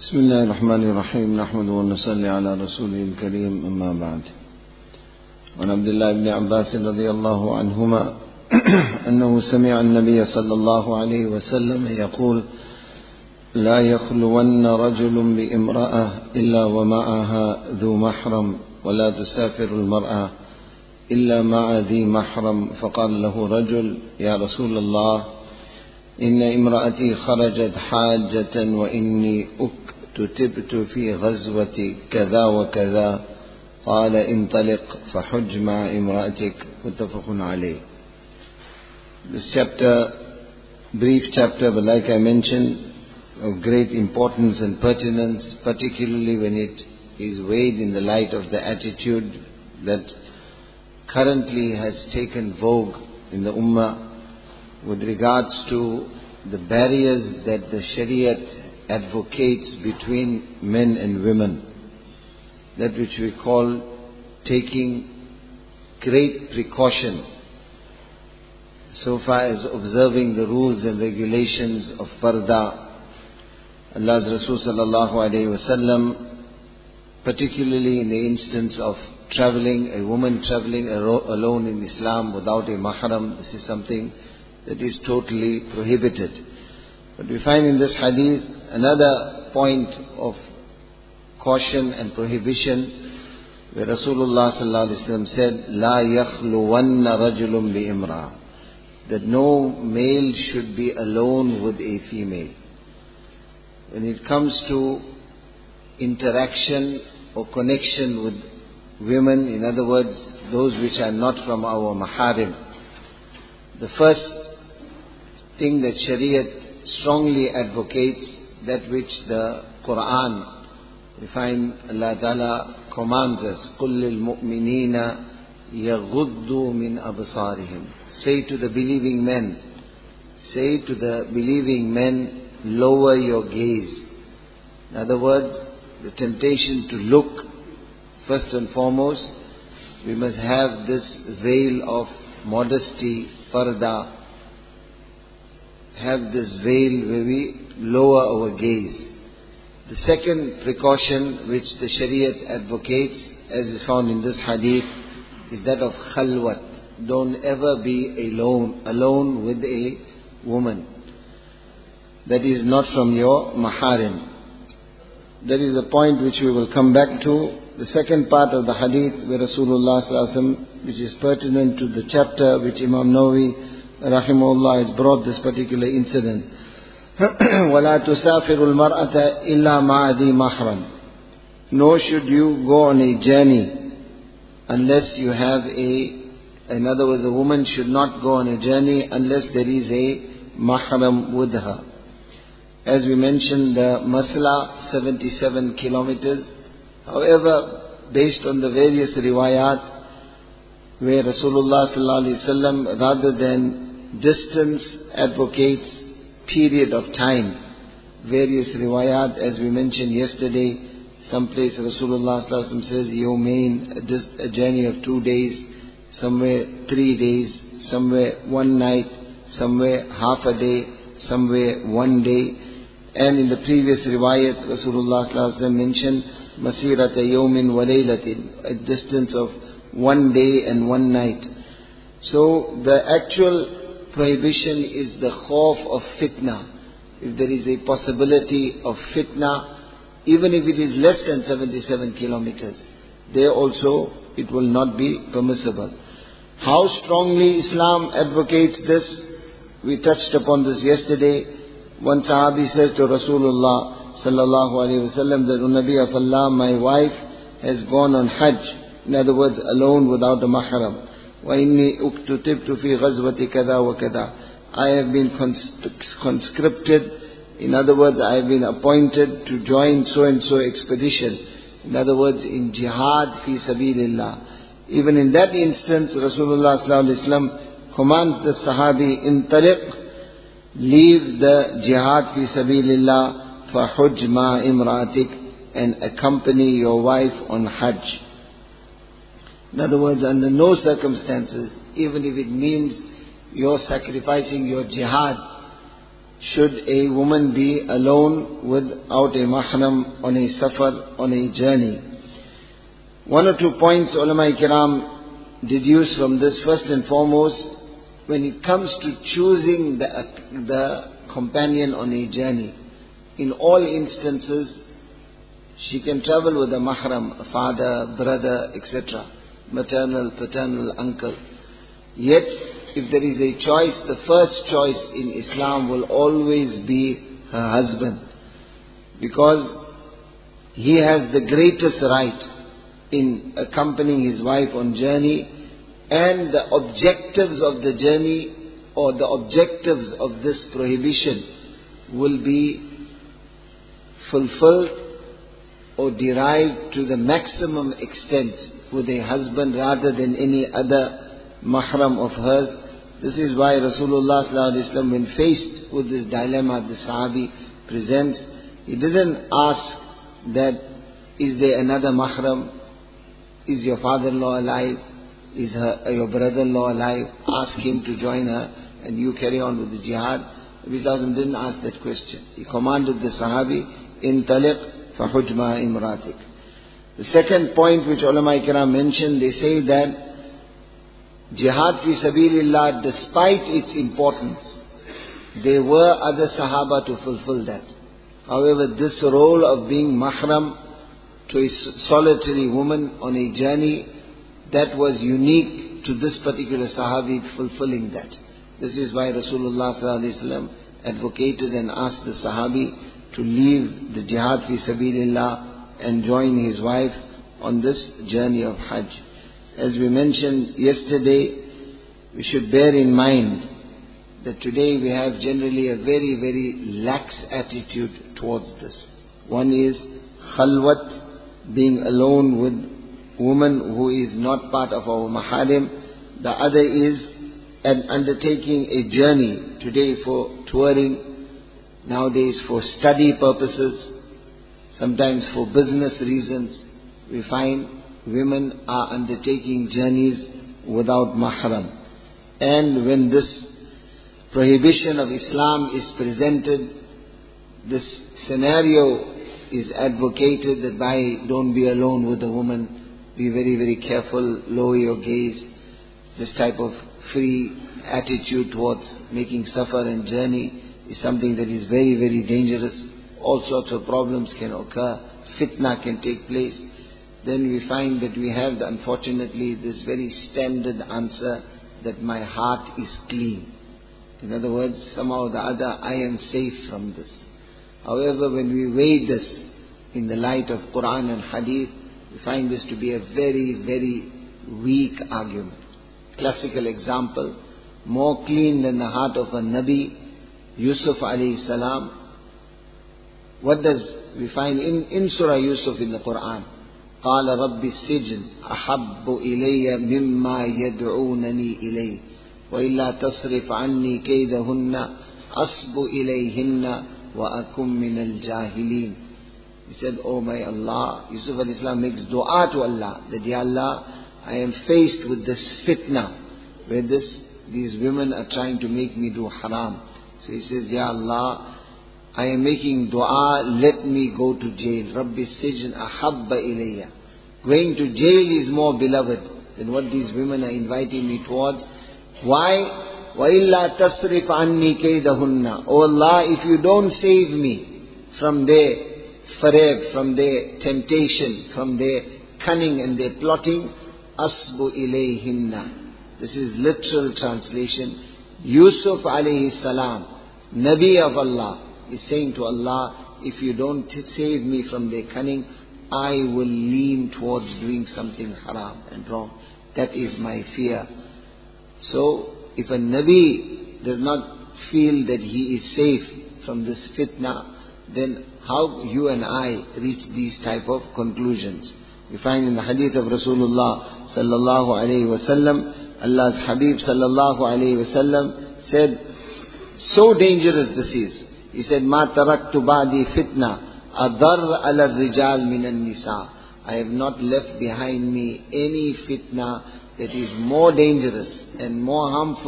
بسم الله الرحمن الرحيم نحمد ونصلي على رسوله الكريم أما بعد. وعن عبد الله بن عباس رضي الله عنهما أنه سمع النبي صلى الله عليه وسلم يقول: لا يخلون رجل بامرأة إلا ومعها ذو محرم، ولا تسافر المرأة إلا مع ذي محرم. فقال له رجل: يا رسول الله، إن امرأتي خرجت حاجة وإني اكتتبت في غزوة كذا وكذا. قال: انطلق فحج مع امرأتك. متفق عليه. This chapter, brief chapter, but like I mentioned, of great importance and pertinence, particularly when it is weighed in the light of the attitude that currently has taken vogue in the Ummah with regards to the barriers that the Shariat advocates between men and women. That which we call taking great precaution so far as observing the rules and regulations of parda. Allah's Rasul sallallahu alayhi wasallam, particularly in the instance of traveling, a woman traveling alone in Islam without a mahram, this is something that is totally prohibited. But we find in this hadith another point of caution and prohibition, where Rasulullah sallallahu alaihi wasallam said, "La yakhluwanna rajulun bi imra," that no male should be alone with a female. When it comes to interaction or connection with women, in other words, those which are not from our maharim, the first thing that Shariat strongly advocates, that which the Quran, we find Allah Ta'ala commands us, قُلْ لِلْمُؤْمِنِينَ يَغُضُّوا مِنْ أَبْصَارِهِمْ. Say to the believing men, lower your gaze. In other words, the temptation to look, first and foremost, we must have this veil of modesty, parda, have this veil where we lower our gaze. The second precaution which the Shariat advocates, as is found in this hadith, is that of khalwat. Don't ever be alone with a woman that is not from your maharim. That is a point which we will come back to. The second part of the hadith where Rasulullah sallallahu alaihi wasallam, which is pertinent to the chapter which Imam Nawawi rahimahullah has brought this particular incident. وَلَا تُسَافِرُ الْمَرْأَةَ إِلَّا مَعَ ذِي مَحْرَمٍ. Nor should you go on a journey unless you have in other words, a woman should not go on a journey unless there is a mahram with her. As we mentioned, the masla 77 kilometers. However, based on the various riwayat, where Rasulullah sallallahu alaihi wasallam, rather than distance, advocates period of time. Various riwayat, as we mentioned yesterday, someplace Rasulullah sallallahu alaihi wasallam says, Yawmain, a journey of 2 days, somewhere 3 days, somewhere 1 night, somewhere half a day, somewhere 1 day. And in the previous riwayat, Rasulullah sallallahu alaihi wasallam mentioned, Masirata yawmin wa laylatin, a distance of 1 day and 1 night. So the actual prohibition is the khawf of fitna. If there is a possibility of fitna, even if it is less than 77 kilometers, there also it will not be permissible. How strongly Islam advocates this, we touched upon this yesterday. One Sahabi says to Rasulullah sallallahu alaihi wasallam that, O Nabi of Allah, my wife has gone on Hajj. In other words, alone without a mahram. وَإِنِّي أُكْتُتِبْتُ فِي غَزْوَةِ كَذَا وَكَذَا. I have been conscripted. In other words, I have been appointed to join so and so expedition. In other words, in jihad fi sabilillah. Even in that instance, Rasulullah sallallahu alaihi wasallam commands the Sahabi, intaliq, leave the jihad fi sabilillah, فَحُجْ مَا إِمْرَأَتِكَ, and accompany your wife on Hajj. In other words, under no circumstances, even if it means you're sacrificing your jihad should a woman be alone without a mahram on a safar, on a journey? One or two points ulama kiram deduce from this. First and foremost, when it comes to choosing the companion on a journey, in all instances, she can travel with a mahram, a father, brother, etc., maternal, paternal, uncle. Yet, if there is a choice, the first choice in Islam will always be her husband. Because he has the greatest right in accompanying his wife on journey, and the objectives of the journey or the objectives of this prohibition will be fulfilled or derived to the maximum extent with a husband rather than any other mahram of hers. This is why Rasulullah ﷺ, when faced with this dilemma the Sahabi presents, he didn't ask that, is there another mahram? Is your father-in-law alive? Is your brother-in-law alive? Ask him to join her and you carry on with the jihad. Nabi Sallallahu didn't ask that question. He commanded the Sahabi, "Intaliq fahujma imratik." The second point which ulama kiram mentioned, they say that jihad fi sabilillah, despite its importance, there were other Sahaba to fulfill that. However, this role of being mahram to a solitary woman on a journey, that was unique to this particular Sahabi fulfilling that. This is why Rasulullah ﷺ advocated and asked the Sahabi to leave the jihad fi sabilillah and join his wife on this journey of Hajj. As we mentioned yesterday, we should bear in mind that today we have generally a very, very lax attitude towards this. One is khalwat, being alone with woman who is not part of our maharim. The other is undertaking a journey today for touring, nowadays for study purposes, sometimes for business reasons. We find women are undertaking journeys without mahram. And when this prohibition of Islam is presented, this scenario is advocated that don't be alone with a woman, be very, very careful, lower your gaze. This type of free attitude towards making safar and journey is something that is very, very dangerous. All sorts of problems can occur, fitna can take place. Then we find that we have, unfortunately, this very standard answer that my heart is clean. In other words, somehow or the other, I am safe from this. However, when we weigh this in the light of Quran and Hadith, we find this to be a very, very weak argument. Classical example, more clean than the heart of a Nabi, Yusuf alayhi salam. What does we find in Surah Yusuf in the Quran? قال رب السجن أحب إلي مما يدعونني إليه وإلا تصرف عني كيدهن أصب إليهن وأكن من الجاهلين. He said, "Oh my Allah," Yusuf alayhi salam makes dua to Allah, that, "Ya Allah, I am faced with this fitna, where these women are trying to make me do haram." So he says, "Ya Allah, I am making dua, let me go to jail. Rabbi Sijn ahabba ilayya." Going to jail is more beloved than what these women are inviting me towards. Why? وَإِلَّا تَصْرِفْ عَنِّي كَيْدَهُنَّ. Oh Allah, if you don't save me from their farab, from their temptation, from their cunning and their plotting, asbu ilayhinna. This is literal translation. Yusuf alayhi salam, Nabi of Allah, is saying to Allah, if you don't save me from their cunning, I will lean towards doing something haram and wrong. That is my fear. So, if a Nabi does not feel that he is safe from this fitna, then how you and I reach these type of conclusions? We find in the hadith of Rasulullah sallallahu alayhi wasallam, Allah's Habib sallallahu alayhi wasallam said, so dangerous this is. He said, "Ma taraktu ba'di fitna adar ala rijal minan nisa." I have not left behind me any fitna that is more dangerous and more harmful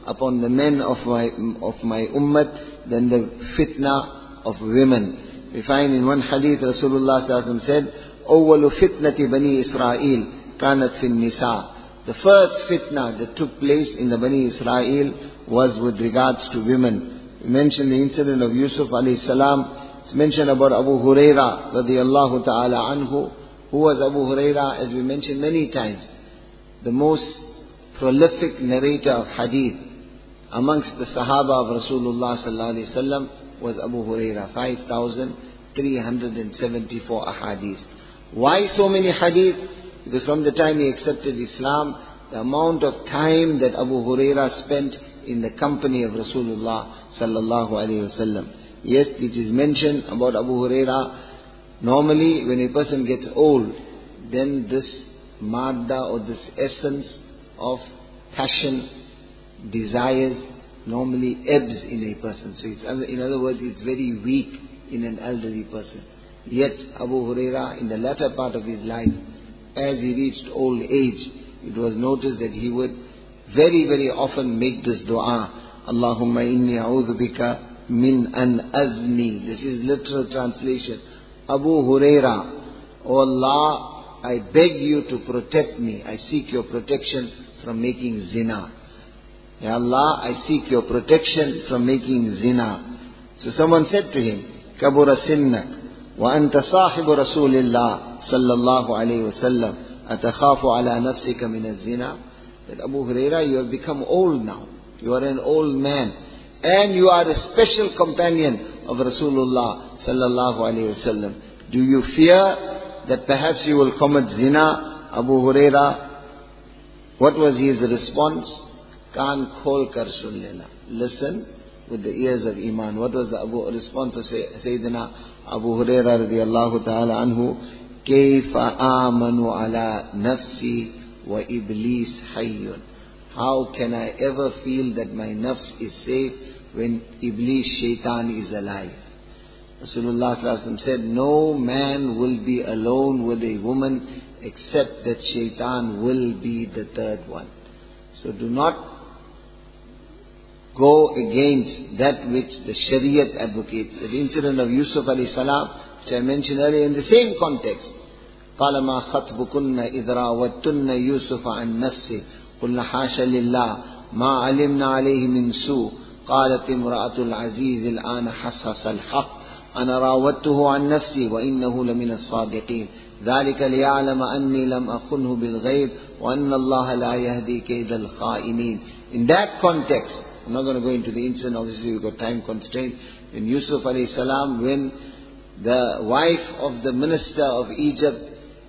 upon the men of my ummat than the fitna of women. We find in one hadith Rasulullah sallallahu alaihi wasallam said, "Awwalu fitnati Bani Israel kanat fin nisa." The first fitna that took place in the Bani Israel was with regards to women. We mentioned the incident of Yusuf alayhi salam. It's mentioned about Abu Huraira radiyallahu ta'ala anhu. Who was Abu Huraira? As we mentioned many times, the most prolific narrator of hadith amongst the Sahaba of Rasulullah sallallahu alayhi wasallam was Abu Huraira. 5,374 ahadith. Why so many hadith? Because from the time he accepted Islam, the amount of time that Abu Huraira spent in the company of Rasulullah sallallahu alayhi wasallam. Yes, it is mentioned about Abu Huraira. Normally, when a person gets old, then this madda or this essence of passion, desires, normally ebbs in a person. So it's, in other words, it's very weak in an elderly person. Yet Abu Huraira, in the latter part of his life, as he reached old age, it was noticed that he would very, very often make this dua, Allahumma inni a'udhu bika min an azni. This is literal translation. Abu Huraira, O Allah, I beg you to protect me. I seek your protection from making zina. Ya Allah, I seek your protection from making zina. So someone said to him, Kabura sinnak, wa anta sahibu Rasulillah sallallahu alayhi wa sallam, atakhafu ala nafsika min az-zina. That Abu Huraira, you have become old now. You are an old man. And you are a special companion of Rasulullah sallallahu alayhi wa sallam. Do you fear that perhaps you will commit zina? Abu Huraira, what was his response? Kaan khol kar sun lena. Listen with the ears of Iman. What was the response of Sayyidina Abu Huraira radiyallahu ta'ala anhu? Kayfa amanu ala nafsi wa iblis hayyun. How can I ever feel that my nafs is safe when Iblis, Shaitan is alive? Rasulullah sallallahu alaihi wasallam said, no man will be alone with a woman except that Shaitan will be the third one. So do not go against that which the Shariat advocates. The incident of Yusuf alayhi salam, which I mentioned earlier in the same context. قَالَ مَا خَطْبُكُنَّ إِذْ رَاوَدتُّنَّ يُوسُفَ عَنْ نَفْسِهِ قُلْنَا حَاشَ لِلَّهِ مَا عَلِمْنَا عَلَيْهِ مِنْ سُوءٍ قالت امرأة العزيز الآن حصحص الحق أنا راودته عن نفسي وإنه لمن الصادقين ذلك ليعلم أني لم أخنه بالغيب وأن الله لا يهدي كيد الخائنين. In that context, I'm not going to go into the incident, obviously we've got time constraint. In Yusuf alayhi salam, when the wife of the minister of Egypt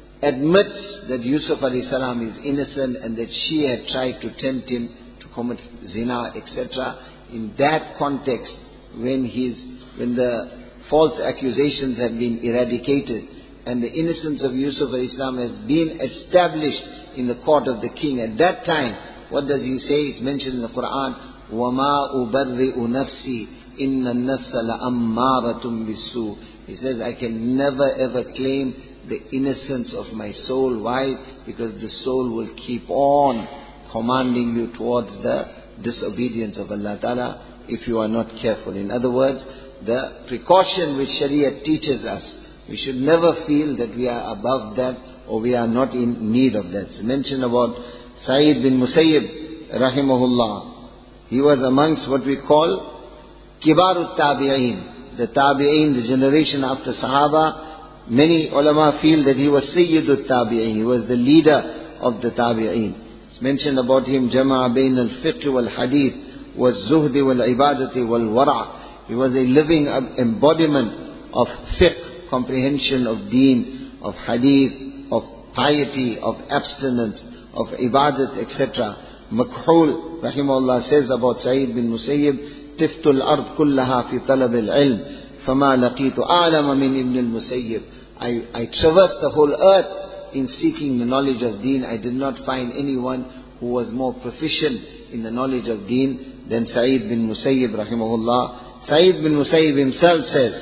admits that Yusuf alayhi salam is innocent and that she had tried to tempt him to commit zina, etc. In that context, when the false accusations have been eradicated and the innocence of Yusuf alayhi salam has been established in the court of the king, at that time, what does he say? It's mentioned in the Quran, وَمَا أُبَرِّئُ نَفْسِي إِنَّ النَّفْسَ لَأَمَّارَةٌ بِالسُّوءِ. He says, I can never ever claim the innocence of my soul. Why? Because the soul will keep on commanding you towards the disobedience of Allah Ta'ala if you are not careful. In other words, the precaution which Sharia teaches us, we should never feel that we are above that or we are not in need of that. It's mentioned about Sa'id bin Musayyib rahimahullah. He was amongst what we call Kibarut Tabi'een. The Tabi'een, the generation after Sahaba. Many ulama feel that he was Sayyidut Tabi'een. He was the leader of the Tabi'een. It's mentioned about him, Jama'a bain al-fiqh wal-hadith, wal-zuhdi wal-ibadati wal-wara'. He was a living embodiment of fiqh, comprehension of deen, of hadith, of piety, of abstinence, of ibadat, etc. Makhul, rahimahullah, says about Sa'id bin Musayyib, تفت الأرض كلها في طلب العلم فما لقيت أعلم من ابن المسيب. I traversed the whole earth in seeking the knowledge of deen. I did not find anyone who was more proficient in the knowledge of deen than Sa'id bin Musayyib rahimahullah. Sa'id bin Musayyib himself says,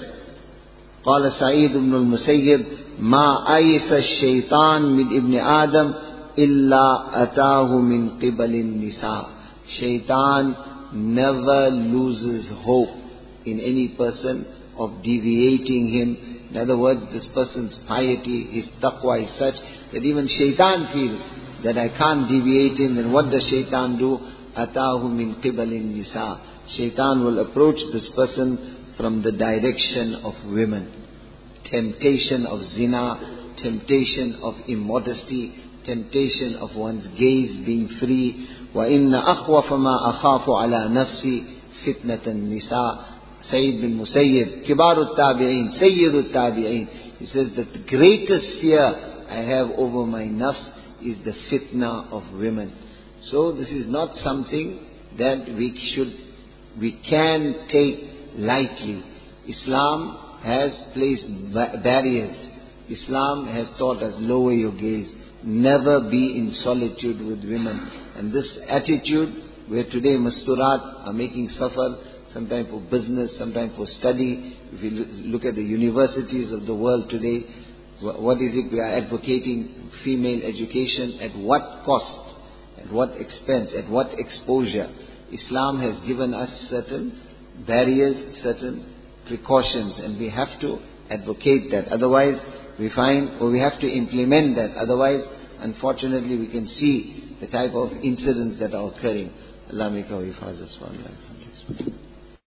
قال سعيد بن المسيب ما أيس الشيطان من ابن آدم إلا أتاه من قبل النساء Shaitan never loses hope in any person of deviating him. In other words, this person's piety, his taqwa is such that even Shaitan feels that I can't deviate him. Then what does Shaitan do? Atahu min qibalin nisa. Shaitan will approach this person from the direction of women. Temptation of zina, temptation of immodesty, temptation of one's gaze being free. وَإِنَّ أَخْوَفَ مَا أَخَافُ عَلَى نَفْسِي فِتْنَةَ النِّسَاءِ. Sayyid bin Musayyib, Kibarut Tabi'in, Sayyidut Tabi'in, he says that the greatest fear I have over my nafs is the fitna of women. So this is not something that we can take lightly. Islam has placed barriers. Islam has taught us lower your gaze. Never be in solitude with women. And this attitude where today masturat are making safar, sometimes for business, sometimes for study. If you look at the universities of the world today, what is it we are advocating? Female education at what cost? At what expense? At what exposure? Islam has given us certain barriers, certain precautions, and we have to advocate that. Otherwise, we have to implement that. Otherwise, unfortunately, we can see the type of incidents that are occurring. Allah make our hifaz us.